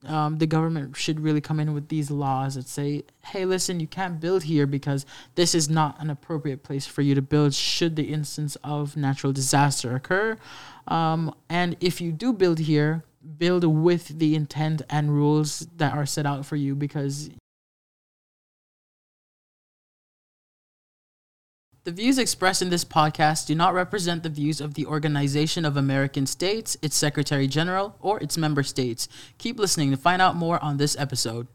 the government should really come in with these laws that say, hey, listen, you can't build here because this is not an appropriate place for you to build should the instance of natural disaster occur. And if you do build here, build with the intent and rules that are set out for you, because the views expressed in this podcast do not represent the views of the Organization of American States, its Secretary General, or its member states. Keep listening to find out more on this episode.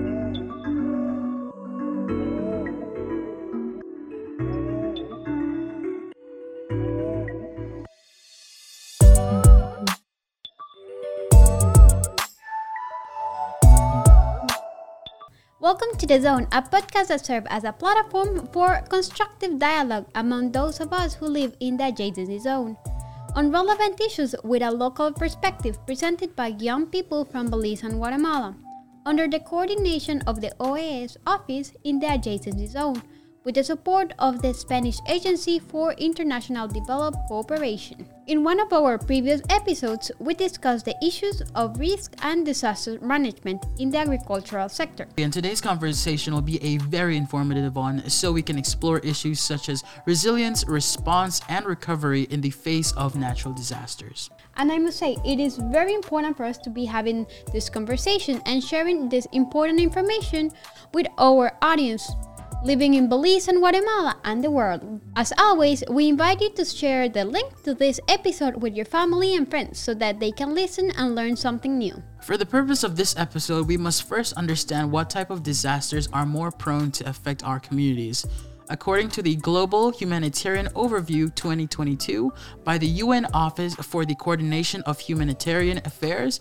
Welcome to The Zone, a podcast that serves as a platform for constructive dialogue among those of us who live in the adjacent zone, on relevant issues with a local perspective presented by young people from Belize and Guatemala, under the coordination of the OAS office in the adjacent zone, with the support of the Spanish Agency for International Development Cooperation. In one of our previous episodes, we discussed the issues of risk and disaster management in the agricultural sector. And today's conversation will be a very informative one, so we can explore issues such as resilience, response, and recovery in the face of natural disasters. And I must say, it is very important for us to be having this conversation and sharing this important information with our audience living in Belize and Guatemala and the world. As always, we invite you to share the link to this episode with your family and friends so that they can listen and learn something new. For the purpose of this episode, we must first understand what type of disasters are more prone to affect our communities. According to the Global Humanitarian Overview 2022 by the UN Office for the Coordination of Humanitarian Affairs,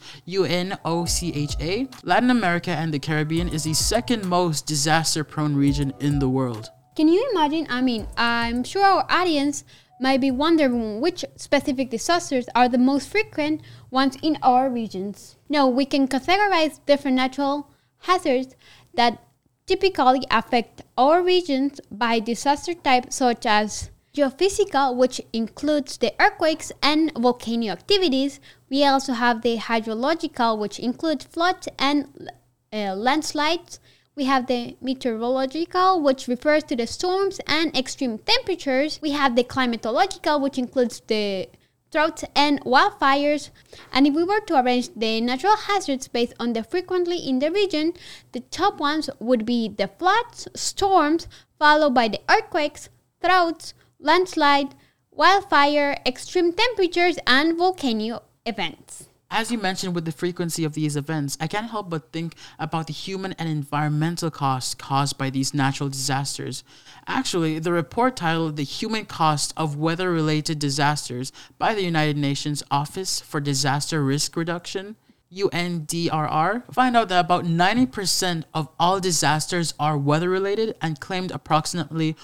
UNOCHA, Latin America and the Caribbean is the second most disaster-prone region in the world. Can you imagine? I'm sure our audience might be wondering which specific disasters are the most frequent ones in our regions. Now, we can categorize different natural hazards that typically affect our regions by disaster type, such as geophysical, which includes the earthquakes and volcano activities. We also have the hydrological, which includes floods and landslides. We have the meteorological, which refers to the storms and extreme temperatures. We have the climatological, which includes the droughts and wildfires. And if we were to arrange the natural hazards based on the frequently in the region, the top ones would be the floods, storms, followed by the earthquakes, droughts, landslide, wildfire, extreme temperatures, and volcano events. As you mentioned, with the frequency of these events, I can't help but think about the human and environmental costs caused by these natural disasters. Actually, the report titled The Human Cost of Weather-Related Disasters by the United Nations Office for Disaster Risk Reduction, UNDRR, find out that about 90% of all disasters are weather-related and claimed approximately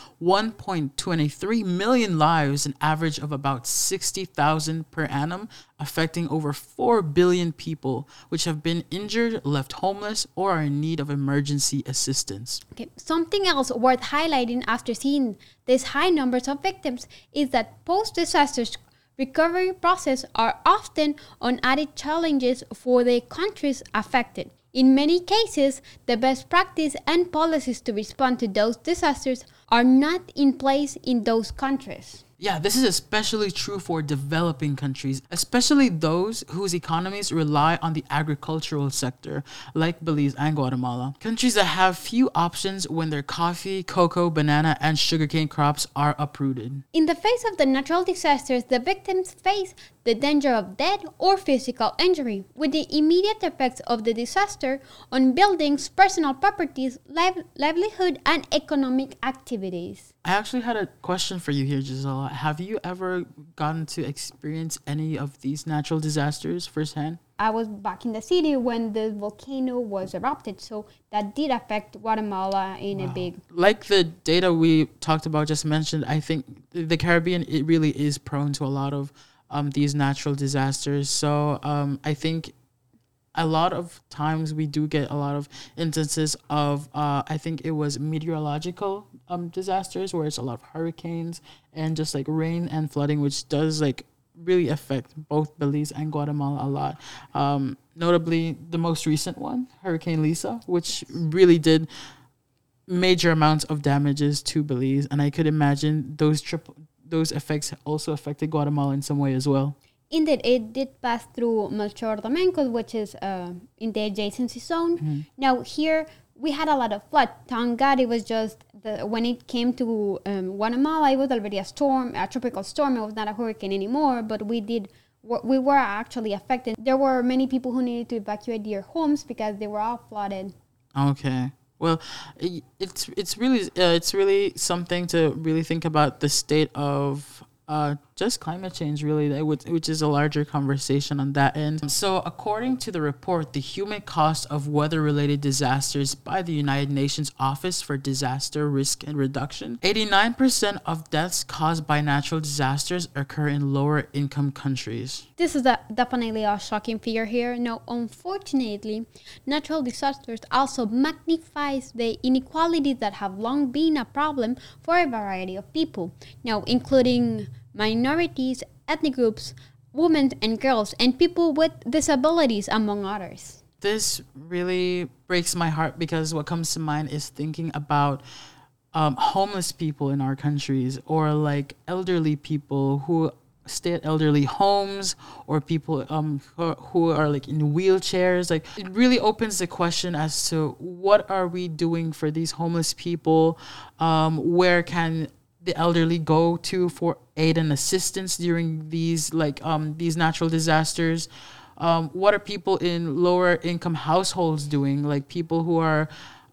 1.23 million lives, an average of about 60,000 per annum, affecting over 4 billion people, which have been injured, left homeless, or are in need of emergency assistance. Okay. Something else worth highlighting after seeing these high numbers of victims is that post-disasters recovery process are often on added challenges for the countries affected. In many cases, the best practice and policies to respond to those disasters are not in place in those countries. Yeah, this is especially true for developing countries, especially those whose economies rely on the agricultural sector, like Belize and Guatemala. Countries that have few options when their coffee, cocoa, banana, and sugarcane crops are uprooted. In the face of the natural disasters, the victims face the danger of death or physical injury, with the immediate effects of the disaster on buildings, personal properties, livelihood, and economic activities. I actually had a question for you here, Gisela. Have you ever gotten to experience any of these natural disasters firsthand? I was back in the city when the volcano was erupted, so that did affect Guatemala in a big... Like the data we talked about, just mentioned, I think the Caribbean, it really is prone to a lot of these natural disasters. So I think a lot of times we do get a lot of instances of, I think it was meteorological disasters, where it's a lot of hurricanes and just like rain and flooding, which does like really affect both Belize and Guatemala a lot. Notably, the most recent one, Hurricane Lisa, which really did major amounts of damages to Belize, and I could imagine those effects also affected Guatemala in some way as well. Indeed, it did pass through Melchor Domingo, which is in the adjacency zone. Mm-hmm. Now here we had a lot of flood. Thank God it was just when it came to Guatemala, it was already a storm, a tropical storm. It was not a hurricane anymore, but we were actually affected. There were many people who needed to evacuate their homes because they were all flooded. Okay. Well, it's really something to really think about the state of just climate change, really, which is a larger conversation on that end. So, according to the report, the human cost of weather-related disasters by the United Nations Office for Disaster Risk and Reduction, 89% of deaths caused by natural disasters occur in lower-income countries. This is definitely a shocking figure here. Now, unfortunately, natural disasters also magnifies the inequalities that have long been a problem for a variety of people. Now, including minorities, ethnic groups, women and girls, and people with disabilities, among others. This really breaks my heart because what comes to mind is thinking about homeless people in our countries, or like elderly people who stay at elderly homes, or people who are like in wheelchairs. Like, it really opens the question as to what are we doing for these homeless people? Where can the elderly go to for aid and assistance during these natural disasters? What are people in lower income households doing? Like people who are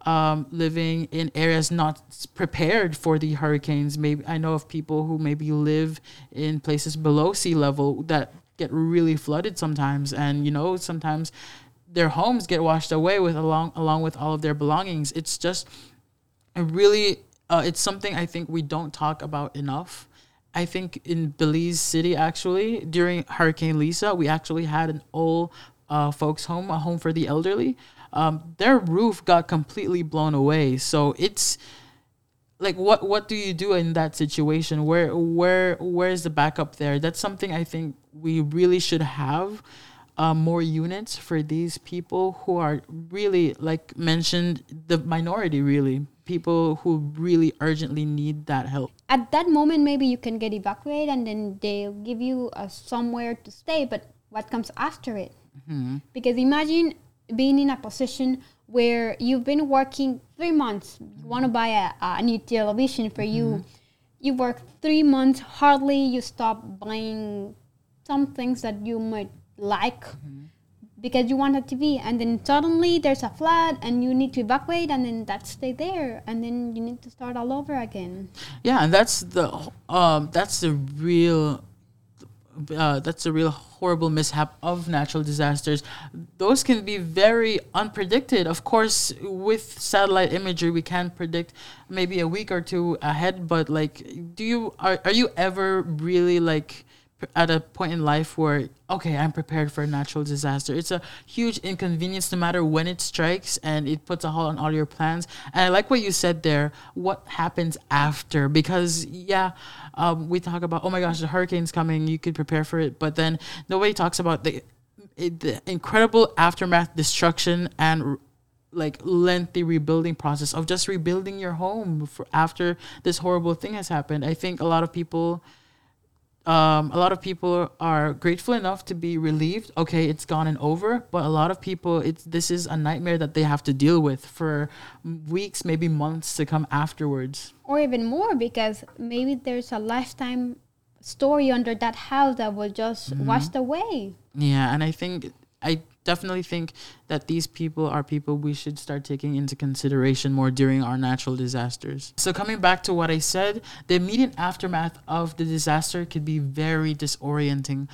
living in areas not prepared for the hurricanes. Maybe I know of people who maybe live in places below sea level that get really flooded sometimes, and sometimes their homes get washed away with along with all of their belongings. It's just a really it's something I think we don't talk about enough. I think in Belize City, actually, during Hurricane Lisa, we actually had an old folks' home, a home for the elderly. Their roof got completely blown away. So it's like, what do you do in that situation? Where's the backup there? That's something I think we really should have. More units for these people who are really, like mentioned, the minority, really, people who really urgently need that help. At that moment, maybe you can get evacuated and then they'll give you somewhere to stay, but what comes after it? Mm-hmm. Because imagine being in a position where you've been working 3 months, you want to buy a new television for you, you work 3 months, hardly you stop buying some things that you might like because you want a TV, and then suddenly there's a flood and you need to evacuate, and then that stay there, and then you need to start all over again. Yeah, and that's the real horrible mishap of natural disasters. Those can be very unpredicted. Of course, with satellite imagery, we can predict maybe a week or two ahead. But like, are you ever really like at a point in life where, okay, I'm prepared for a natural disaster? It's a huge inconvenience no matter when it strikes, and it puts a halt on all your plans. And I like what you said there, what happens after, because we talk about, oh my gosh, the hurricane's coming, you could prepare for it, but then nobody talks about the incredible aftermath, destruction, and like lengthy rebuilding process of just rebuilding your home for after this horrible thing has happened. I think a lot of people are grateful enough to be relieved. Okay, it's gone and over. But a lot of people, this is a nightmare that they have to deal with for weeks, maybe months to come afterwards. Or even more, because maybe there's a lifetime story under that house that was just washed away. Yeah, and I definitely think that these people are people we should start taking into consideration more during our natural disasters. So coming back to what I said, the immediate aftermath of the disaster could be very disorienting,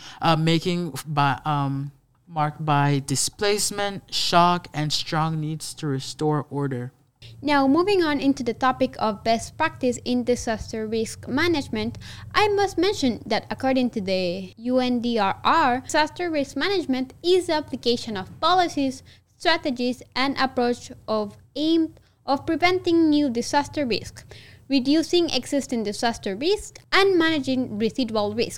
marked by displacement, shock, and strong needs to restore order. Now, moving on into the topic of best practice in disaster risk management, I must mention that according to the UNDRR, disaster risk management is the application of policies, strategies, and approach aimed of preventing new disaster risk, reducing existing disaster risk, and managing residual risk.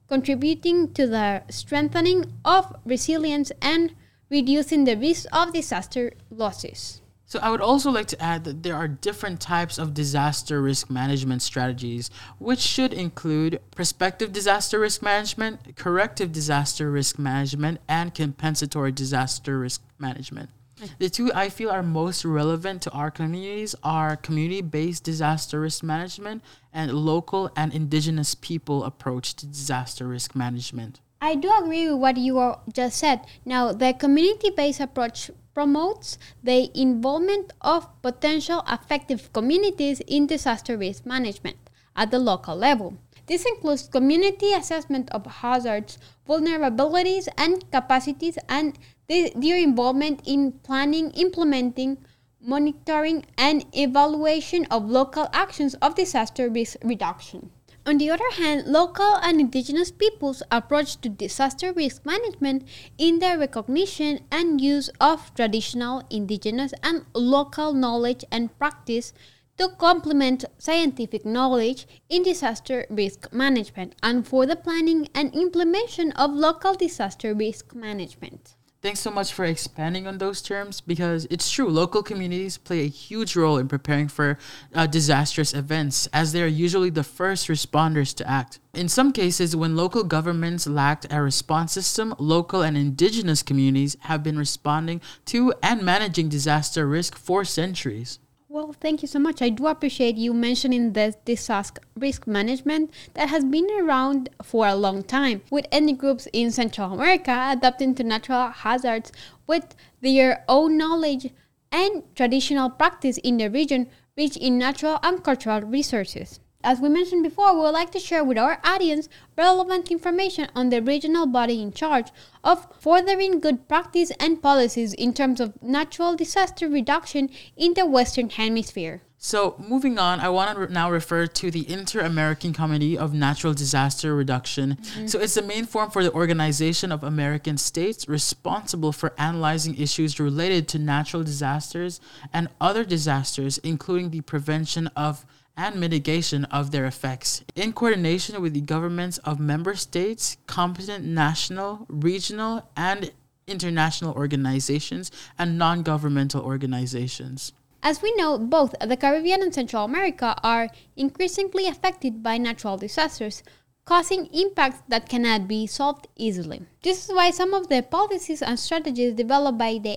contributing to the strengthening of resilience and reducing the risk of disaster losses. So I would also like to add that there are different types of disaster risk management strategies, which should include prospective disaster risk management, corrective disaster risk management, and compensatory disaster risk management. The two I feel are most relevant to our communities are community-based disaster risk management and local and indigenous people approach to disaster risk management. I do agree with what you just said. Now, the community-based approach promotes the involvement of potential affected communities in disaster risk management at the local level. This includes community assessment of hazards, vulnerabilities, and capacities, and their involvement in planning, implementing, monitoring, and evaluation of local actions of disaster risk reduction. On the other hand, local and indigenous peoples' approach to disaster risk management in the recognition and use of traditional indigenous and local knowledge and practice to complement scientific knowledge in disaster risk management and for the planning and implementation of local disaster risk management. Thanks so much for expanding on those terms because it's true, local communities play a huge role in preparing for disastrous events as they are usually the first responders to act. In some cases, when local governments lacked a response system, local and indigenous communities have been responding to and managing disaster risk for centuries. Well, thank you so much. I do appreciate you mentioning this disaster risk management that has been around for a long time, with ethnic groups in Central America adapting to natural hazards with their own knowledge and traditional practice in the region, rich in natural and cultural resources. As we mentioned before, we would like to share with our audience relevant information on the regional body in charge of furthering good practice and policies in terms of natural disaster reduction in the Western Hemisphere. So, moving on, I want to now refer to the Inter-American Committee of Natural Disaster Reduction. So, it's the main forum for the Organization of American States responsible for analyzing issues related to natural disasters and other disasters, including the prevention of and mitigation of their effects, in coordination with the governments of member states, competent national, regional, and international organizations, and non-governmental organizations. As we know, both the Caribbean and Central America are increasingly affected by natural disasters, causing impacts that cannot be solved easily. This is why some of the policies and strategies developed by the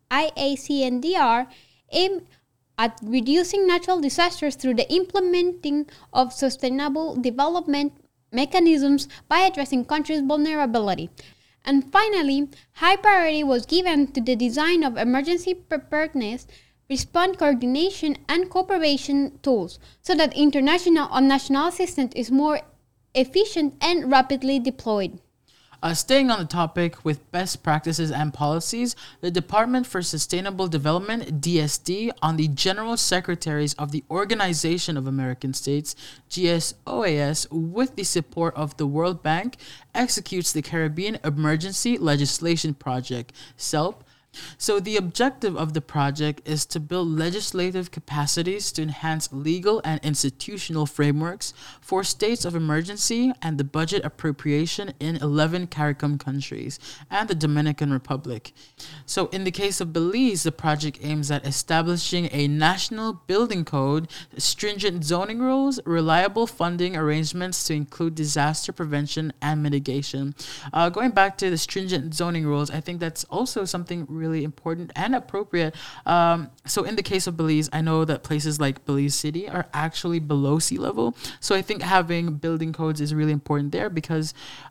IACNDR aim at reducing natural disasters through the implementing of sustainable development mechanisms by addressing countries' vulnerability. And finally, high priority was given to the design of emergency preparedness, response coordination, and cooperation tools so that international and national assistance is more efficient and rapidly deployed. Staying on the topic with best practices and policies, the Department for Sustainable Development, DSD, on the General Secretaries of the Organization of American States, GSOAS, with the support of the World Bank, executes the Caribbean Emergency Legislation Project, CELP. So the objective of the project is to build legislative capacities to enhance legal and institutional frameworks for states of emergency and the budget appropriation in 11 CARICOM countries and the Dominican Republic. So in the case of Belize, the project aims at establishing a national building code, stringent zoning rules, reliable funding arrangements to include disaster prevention and mitigation. Going back to the stringent zoning rules, I think that's also something really important and appropriate. So in the case of Belize, I know that places like Belize City are actually below sea level. So I think having building codes is really important there because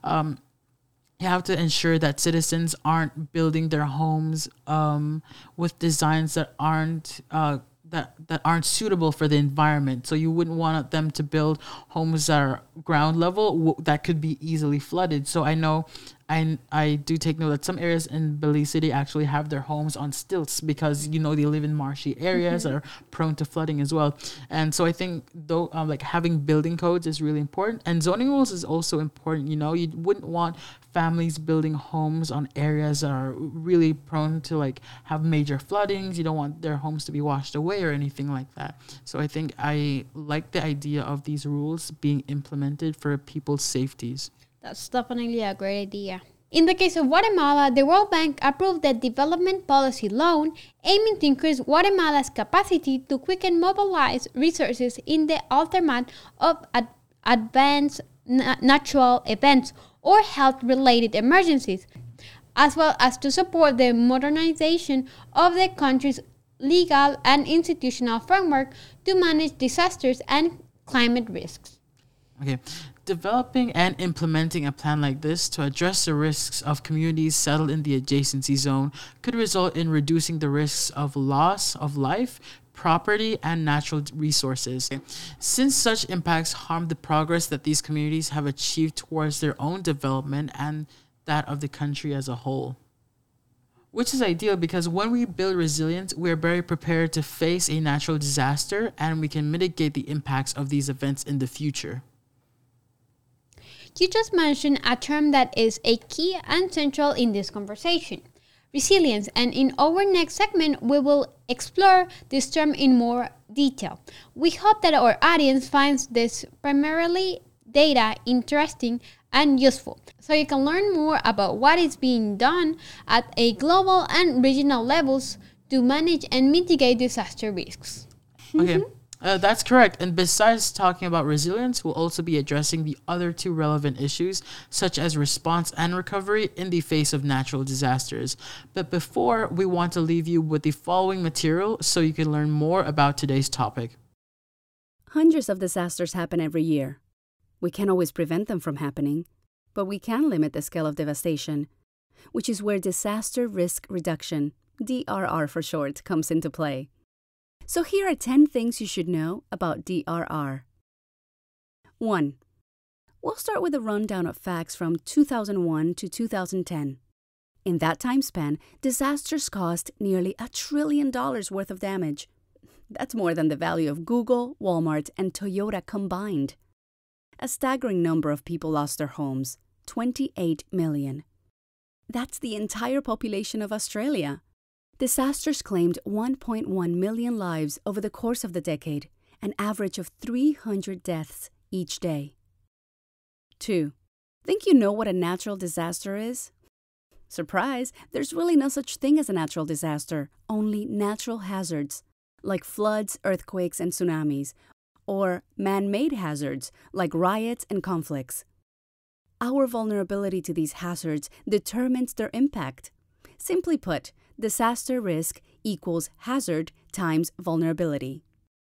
you have to ensure that citizens aren't building their homes with designs that aren't that aren't suitable for the environment. So you wouldn't want them to build homes that are ground level that could be easily flooded. So I know I do take note that some areas in Belize City actually have their homes on stilts because, you know, they live in marshy areas that are prone to flooding as well. And so I think though, like having building codes is really important, and zoning rules is also important. You know, you wouldn't want families building homes on areas that are really prone to like have major floodings. You don't want their homes to be washed away or anything like that. So I think I like the idea of these rules being implemented for people's safeties. That's definitely a great idea. In the case of Guatemala, the World Bank approved a development policy loan aiming to increase Guatemala's capacity to quickly mobilize resources in the aftermath of advanced natural events or health-related emergencies, as well as to support the modernization of the country's legal and institutional framework to manage disasters and climate risks. Okay. Developing and implementing a plan like this to address the risks of communities settled in the adjacency zone could result in reducing the risks of loss of life, property, and natural resources. Since such impacts harm the progress that these communities have achieved towards their own development and that of the country as a whole. Which is ideal because when we build resilience, we are very prepared to face a natural disaster and we can mitigate the impacts of these events in the future. You just mentioned a term that is a key and central in this conversation, resilience, and in our next segment, we will explore this term in more detail. We hope that our audience finds this primarily data interesting and useful, so you can learn more about what is being done at a global and regional levels to manage and mitigate disaster risks. Okay. That's correct. And besides talking about resilience, we'll also be addressing the other two relevant issues, such as response and recovery in the face of natural disasters. But before, we want to leave you with the following material so you can learn more about today's topic. Hundreds of disasters happen every year. We can't always prevent them from happening, but we can limit the scale of devastation, which is where disaster risk reduction, DRR for short, comes into play. So here are 10 things you should know about DRR. 1. We'll start with a rundown of facts from 2001 to 2010. In that time span, disasters caused nearly $1 trillion worth of damage. That's more than the value of Google, Walmart, and Toyota combined. A staggering number of people lost their homes, 28 million. That's the entire population of Australia. Disasters claimed 1.1 million lives over the course of the decade, an average of 300 deaths each day. 2. Think you know what a natural disaster is? Surprise, there's really no such thing as a natural disaster, only natural hazards, like floods, earthquakes, and tsunamis, or man-made hazards, like riots and conflicts. Our vulnerability to these hazards determines their impact. Simply put, disaster risk equals hazard times vulnerability.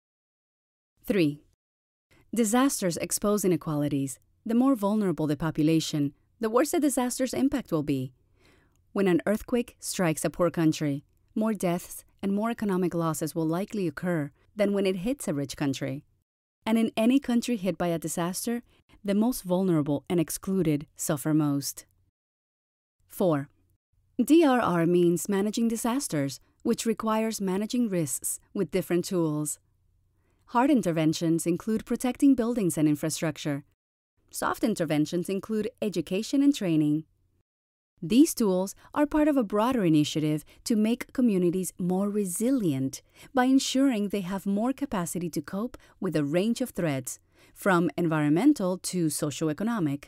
3. Disasters expose inequalities. The more vulnerable the population, the worse the disaster's impact will be. When an earthquake strikes a poor country, more deaths and more economic losses will likely occur than when it hits a rich country. And in any country hit by a disaster, the most vulnerable and excluded suffer most. 4. DRR means managing disasters, which requires managing risks with different tools. Hard interventions include protecting buildings and infrastructure. Soft interventions include education and training. These tools are part of a broader initiative to make communities more resilient by ensuring they have more capacity to cope with a range of threats, from environmental to socioeconomic.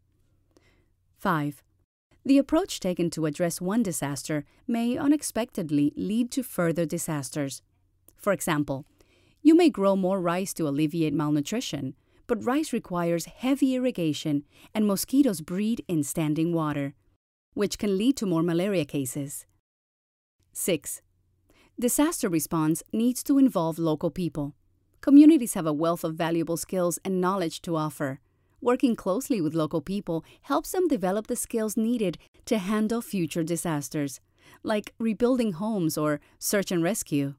5. The approach taken to address one disaster may unexpectedly lead to further disasters. For example, you may grow more rice to alleviate malnutrition, but rice requires heavy irrigation and mosquitoes breed in standing water, which can lead to more malaria cases. 6. Disaster response needs to involve local people. Communities have a wealth of valuable skills and knowledge to offer. Working closely with local people helps them develop the skills needed to handle future disasters, like rebuilding homes or search and rescue.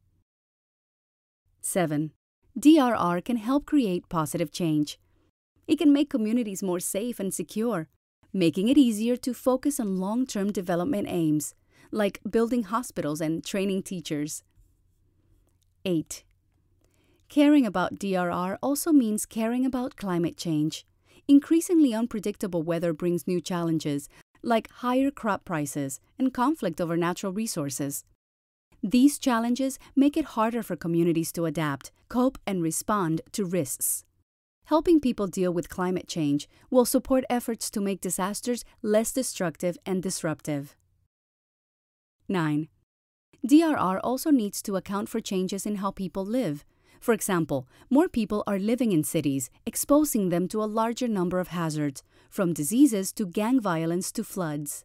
7. DRR can help create positive change. It can make communities more safe and secure, making it easier to focus on long-term development aims, like building hospitals and training teachers. 8. Caring about DRR also means caring about climate change. Increasingly unpredictable weather brings new challenges, like higher crop prices and conflict over natural resources. These challenges make it harder for communities to adapt, cope, and respond to risks. Helping people deal with climate change will support efforts to make disasters less destructive and disruptive. 9. DRR also needs to account for changes in how people live. For example, more people are living in cities, exposing them to a larger number of hazards, from diseases to gang violence to floods.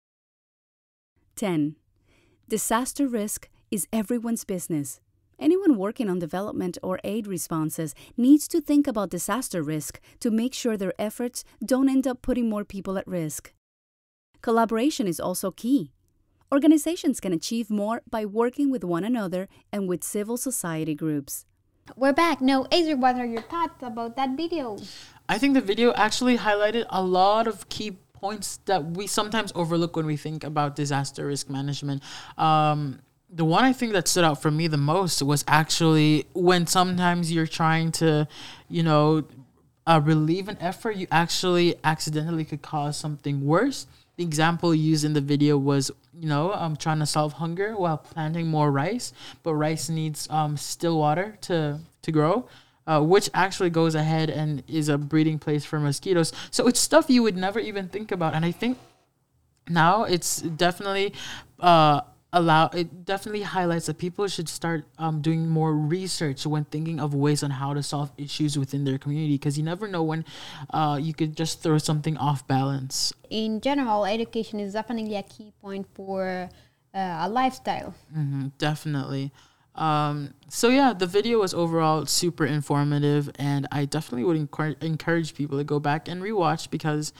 10. Disaster risk is everyone's business. Anyone working on development or aid responses needs to think about disaster risk to make sure their efforts don't end up putting more people at risk. Collaboration is also key. Organizations can achieve more by working with one another and with civil society groups. We're back. Now, Azer, what are your thoughts about that video? I think the video actually highlighted a lot of key points that we sometimes overlook when we think about disaster risk management. The one I think that stood out for me the most was actually when sometimes you're trying to, relieve an effort, you actually accidentally could cause something worse. The example used in the video was, trying to solve hunger while planting more rice, but rice needs still water to grow, which actually goes ahead and is a breeding place for mosquitoes. So it's stuff you would never even think about. And I think now it's definitely it definitely highlights that people should start doing more research when thinking of ways on how to solve issues within their community, because you never know when you could just throw something off balance. In general, education is definitely a key point for a lifestyle. Definitely. So yeah, the video was overall super informative, and I definitely would encourage people to go back and rewatch because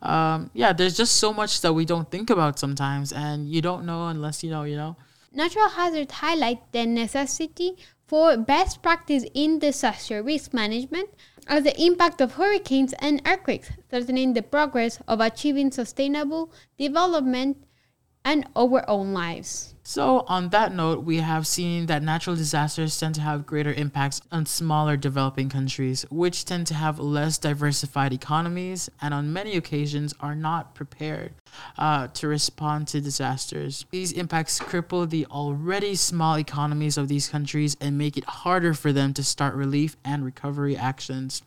there's just so much that we don't think about sometimes, and you don't know unless you know. Natural hazards highlight the necessity for best practice in disaster risk management as the impact of hurricanes and earthquakes, threatening the progress of achieving sustainable development and our own lives. So on that note, we have seen that natural disasters tend to have greater impacts on smaller developing countries, which tend to have less diversified economies and on many occasions are not prepared to respond to disasters. These impacts cripple the already small economies of these countries and make it harder for them to start relief and recovery actions.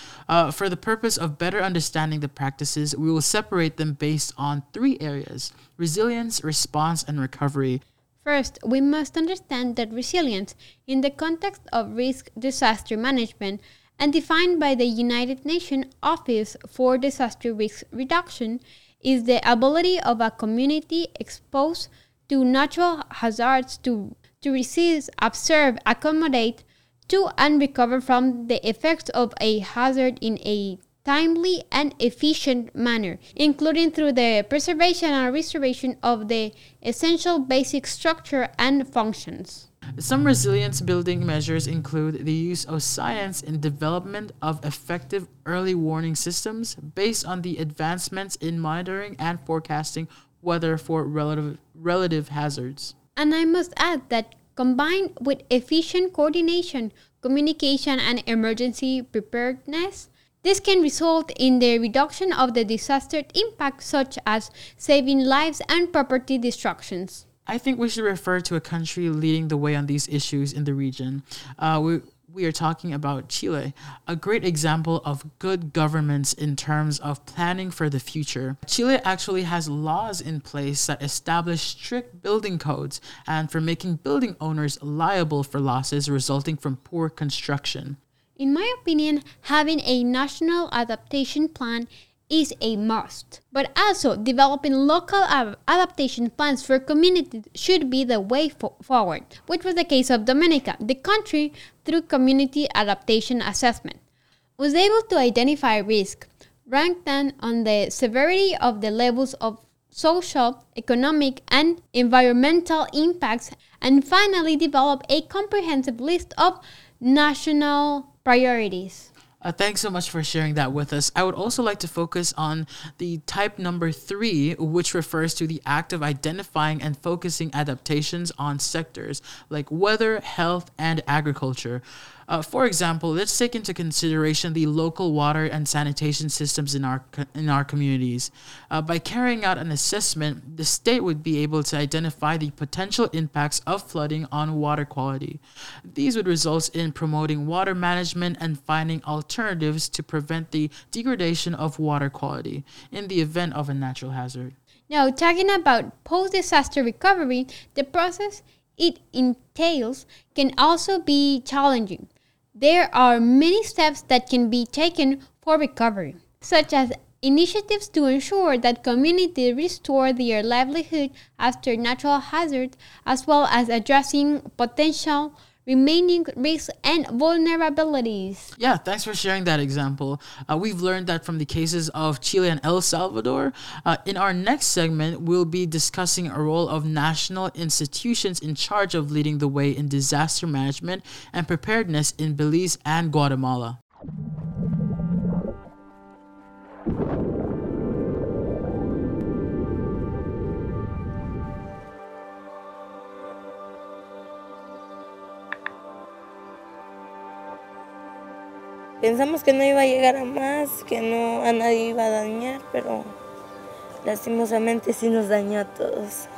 For the purpose of better understanding the practices, we will separate them based on 3 areas: resilience, response, and recovery. First, we must understand that resilience, in the context of risk disaster management and defined by the United Nations Office for Disaster Risk Reduction, is the ability of a community exposed to natural hazards to resist, observe, accommodate to, and recover from the effects of a hazard in a timely and efficient manner, including through the preservation and restoration of the essential basic structure and functions. Some resilience building measures include the use of science in development of effective early warning systems based on the advancements in monitoring and forecasting weather for relative hazards. And I must add that combined with efficient coordination, communication, and emergency preparedness, this can result in the reduction of the disaster impact, such as saving lives and property destructions. I think we should refer to a country leading the way on these issues in the region. We are talking about Chile, a great example of good governance in terms of planning for the future. Chile actually has laws in place that establish strict building codes and for making building owners liable for losses resulting from poor construction. In my opinion, having a national adaptation plan is a must, but also developing local adaptation plans for communities should be the way forward, which was the case of Dominica. The country, through community adaptation assessment, was able to identify risk, rank them on the severity of the levels of social, economic, and environmental impacts, and finally develop a comprehensive list of national priorities. Thanks so much for sharing that with us. I would also like to focus on the type number 3, which refers to the act of identifying and focusing adaptations on sectors like weather, health, and agriculture. For example, let's take into consideration the local water and sanitation systems in our communities. By carrying out an assessment, the state would be able to identify the potential impacts of flooding on water quality. These would result in promoting water management and finding alternatives to prevent the degradation of water quality in the event of a natural hazard. Now, talking about post-disaster recovery, the process it entails can also be challenging. There are many steps that can be taken for recovery, such as initiatives to ensure that communities restore their livelihood after natural hazards, as well as addressing potential remaining risks and vulnerabilities. Yeah, thanks for sharing that example. We've learned that from the cases of Chile and El Salvador. In our next segment, we'll be discussing a role of national institutions in charge of leading the way in disaster management and preparedness in Belize and Guatemala. Pensamos que no iba a llegar a más, que no a nadie iba a dañar, pero lastimosamente sí nos dañó a todos.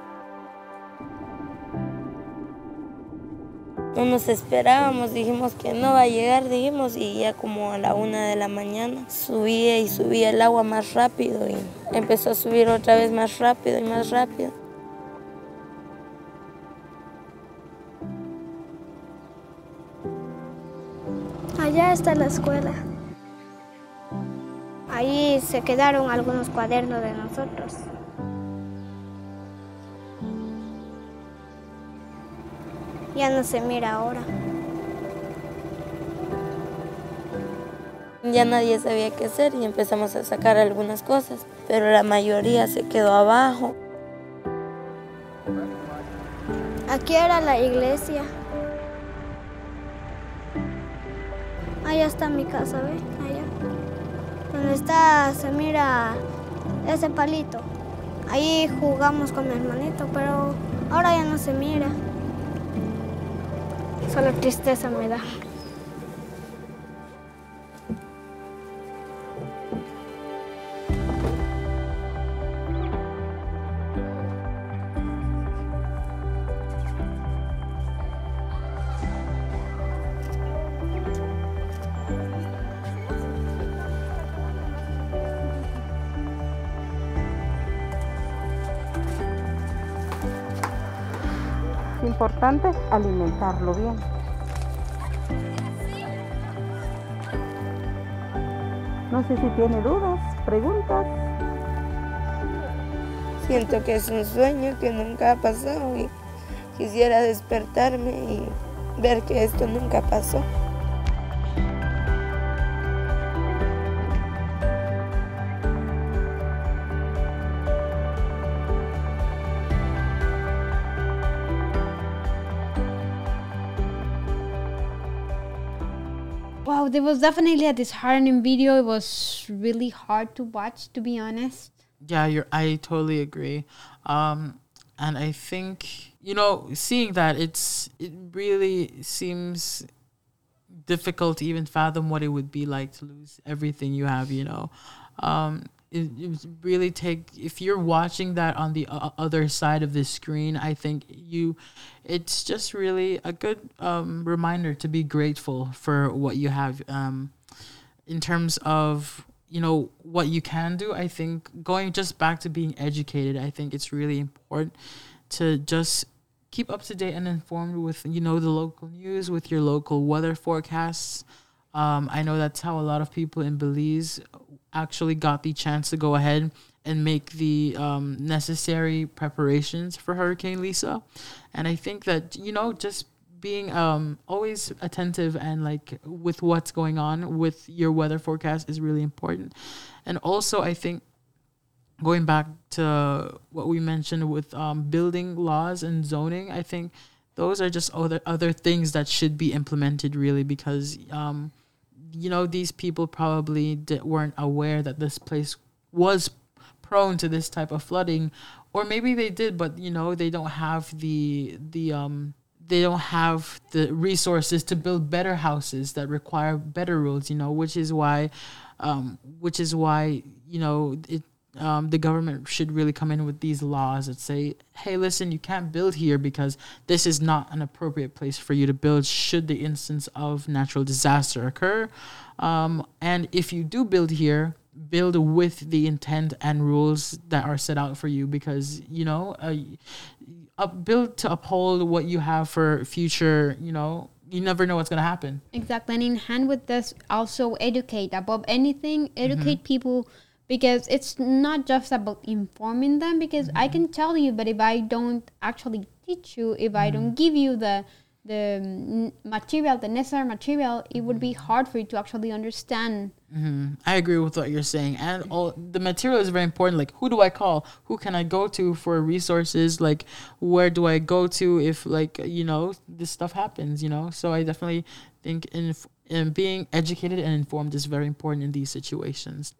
No nos esperábamos, dijimos que no va a llegar, dijimos, y ya como a la 1 de la mañana subía y subía el agua más rápido y empezó a subir otra vez más rápido y más rápido. Allá está la escuela. Ahí se quedaron algunos cuadernos de nosotros. Ya no se mira ahora. Ya nadie sabía qué hacer y empezamos a sacar algunas cosas, pero la mayoría se quedó abajo. Aquí era la iglesia. Allá está mi casa, ¿ves? Allá. Donde está, se mira ese palito. Ahí jugamos con mi hermanito, pero ahora ya no se mira. Solo tristeza me da. Es importante alimentarlo bien. No sé si tiene dudas, preguntas. Siento que es un sueño que nunca ha pasado y quisiera despertarme y ver que esto nunca pasó. Wow, there was definitely a disheartening video. It was really hard to watch, to be honest. Yeah, I totally agree. And I think, seeing that it really seems difficult to even fathom what it would be like to lose everything you have, it really if you're watching that on the other side of the screen, I think it's just really a good reminder to be grateful for what you have. In terms of what you can do, I think going just back to being educated, I think it's really important to just keep up to date and informed with the local news, with your local weather forecasts. I know that's how a lot of people in Belize actually got the chance to go ahead and make the necessary preparations for Hurricane Lisa. And I think that, just being always attentive and with what's going on with your weather forecast is really important. And also, I think going back to what we mentioned with building laws and zoning, I think those are just other things that should be implemented really, because these people probably weren't aware that this place was prone to this type of flooding, or maybe they did, but they don't have the they don't have the resources to build better houses that require better roads, which is why, the government should really come in with these laws that say, hey, listen, you can't build here because this is not an appropriate place for you to build should the instance of natural disaster occur. And if you do build here, build with the intent and rules that are set out for you, because, build to uphold what you have for future, you never know what's going to happen. Exactly. And in hand with this, also educate. Above anything, educate people, because it's not just about informing them, because I can tell you, but if I don't actually teach you, if I don't give you the material, the necessary material, it would be hard for you to actually understand. I agree with what you're saying. And the material is very important. Like, who do I call? Who can I go to for resources? Like, where do I go to if, this stuff happens, So I definitely think in being educated and informed is very important in these situations.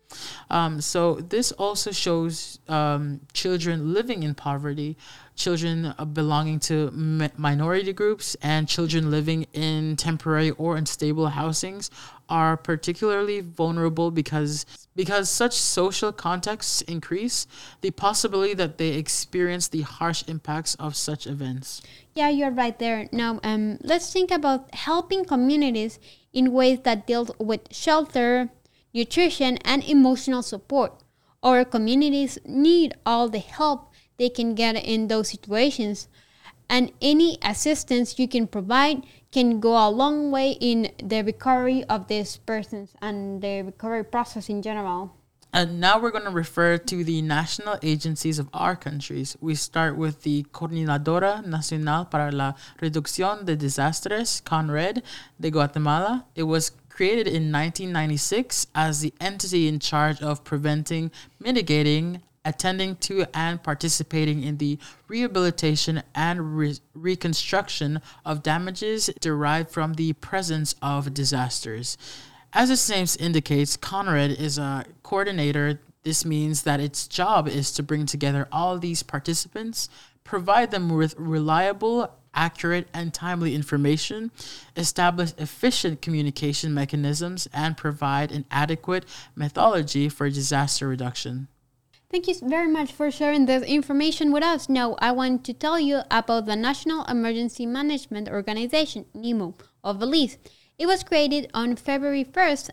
So this also shows children living in poverty, children belonging to minority groups, and children living in temporary or unstable housings are particularly vulnerable because such social contexts increase the possibility that they experience the harsh impacts of such events. Yeah, you're right there. Now, let's think about helping communities in ways that deal with shelter, nutrition, and emotional support. Our communities need all the help they can get in those situations, and any assistance you can provide can go a long way in the recovery of these persons and the recovery process in general. And now we're going to refer to the national agencies of our countries. We start with the Coordinadora Nacional para la Reducción de Desastres, CONRED, de Guatemala. It was created in 1996 as the entity in charge of preventing, mitigating, attending to, and participating in the rehabilitation and reconstruction of damages derived from the presence of disasters. As its name indicates, CONRED is a coordinator. This means that its job is to bring together all these participants, provide them with reliable, accurate, and timely information, establish efficient communication mechanisms, and provide an adequate methodology for disaster reduction. Thank you very much for sharing this information with us. Now, I want to tell you about the National Emergency Management Organization, NEMO, of Belize. It was created on February 1st,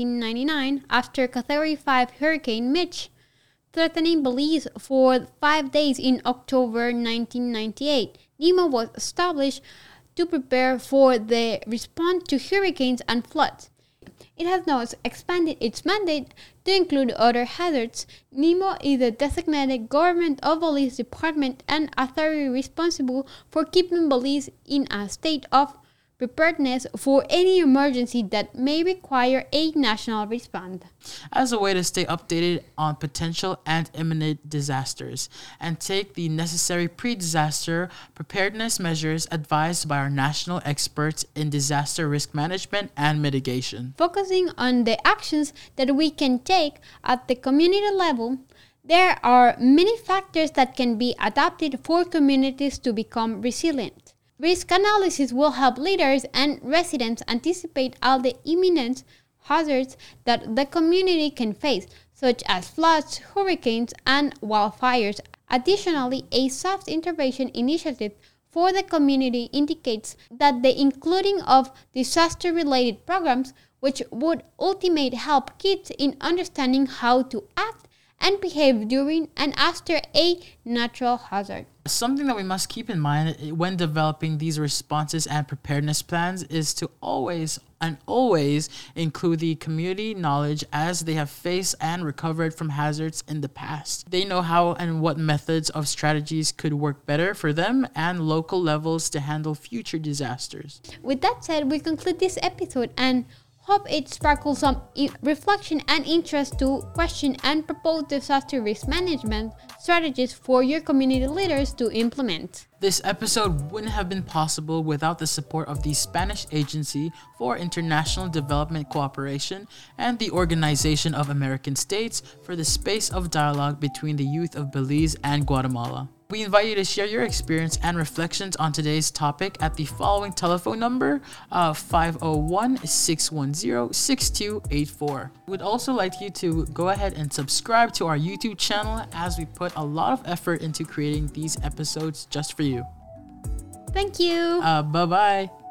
1999, after Category 5 Hurricane Mitch, threatening Belize for 5 days in October 1998. NEMO was established to prepare for the response to hurricanes and floods. It has now expanded its mandate to include other hazards. NEMO is the designated government of Belize department and authority responsible for keeping Belize in a state of preparedness for any emergency that may require a national response. As a way to stay updated on potential and imminent disasters and take the necessary pre-disaster preparedness measures advised by our national experts in disaster risk management and mitigation. Focusing on the actions that we can take at the community level, there are many factors that can be adapted for communities to become resilient. Risk analysis will help leaders and residents anticipate all the imminent hazards that the community can face, such as floods, hurricanes, and wildfires. Additionally, a soft intervention initiative for the community indicates that the including of disaster-related programs, which would ultimately help kids in understanding how to act and behave during and after a natural hazard. Something that we must keep in mind when developing these responses and preparedness plans is to always include the community knowledge, as they have faced and recovered from hazards in the past. They know how and what methods of strategies could work better for them and local levels to handle future disasters. With that said, we conclude this episode and hope it sparkles some reflection and interest to question and propose disaster risk management strategies for your community leaders to implement. This episode wouldn't have been possible without the support of the Spanish Agency for International Development Cooperation and the Organization of American States for the Space of Dialogue between the youth of Belize and Guatemala. We invite you to share your experience and reflections on today's topic at the following telephone number, 501-610-6284. We'd also like you to go ahead and subscribe to our YouTube channel, as we put a lot of effort into creating these episodes just for you. Thank you. Bye-bye.